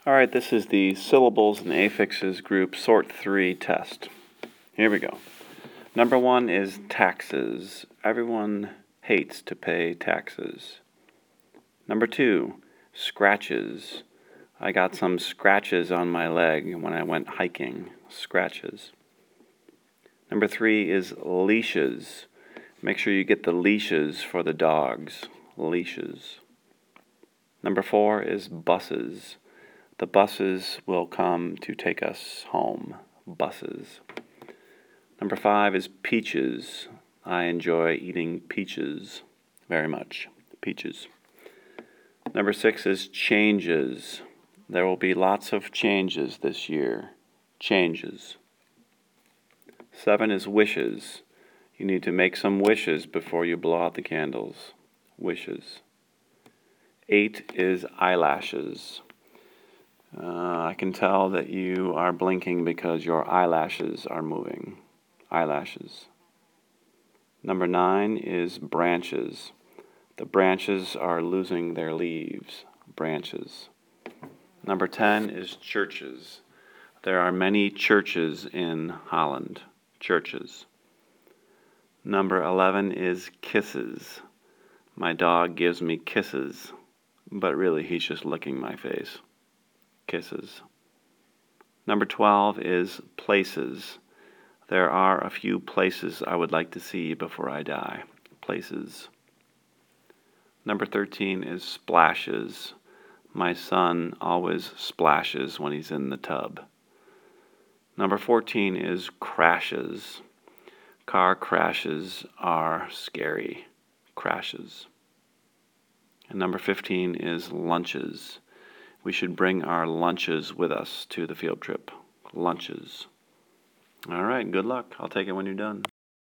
Alright, this is the syllables and affixes group sort 3 test. Here we go. Number 1 is taxes. Everyone hates to pay taxes. Number 2, scratches. I got some scratches on my leg when I went hiking. Scratches. Number 3 is leashes. Make sure you get the leashes for the dogs. Leashes. Number 4 is buses. The buses will come to take us home. Buses. Number 5 is peaches. I enjoy eating peaches very much. Peaches. Number 6 is changes. There will be lots of changes this year. Changes. 7 is wishes. You need to make some wishes before you blow out the candles. Wishes. 8 is eyelashes. I can tell that you are blinking because your eyelashes are moving. Eyelashes. Number 9 is branches. The branches are losing their leaves. Branches. Number 10 is churches. There are many churches in Holland. Churches. Number 11 is kisses. My dog gives me kisses, but really he's just licking my face. Kisses. Number 12 is places. There are a few places I would like to see before I die. Places. Number 13 is splashes. My son always splashes when he's in the tub. Number 14 is crashes. Car crashes are scary. Crashes. And number 15 is lunches. We should bring our lunches with us to the field trip. Lunches. All right, good luck. I'll take it when you're done.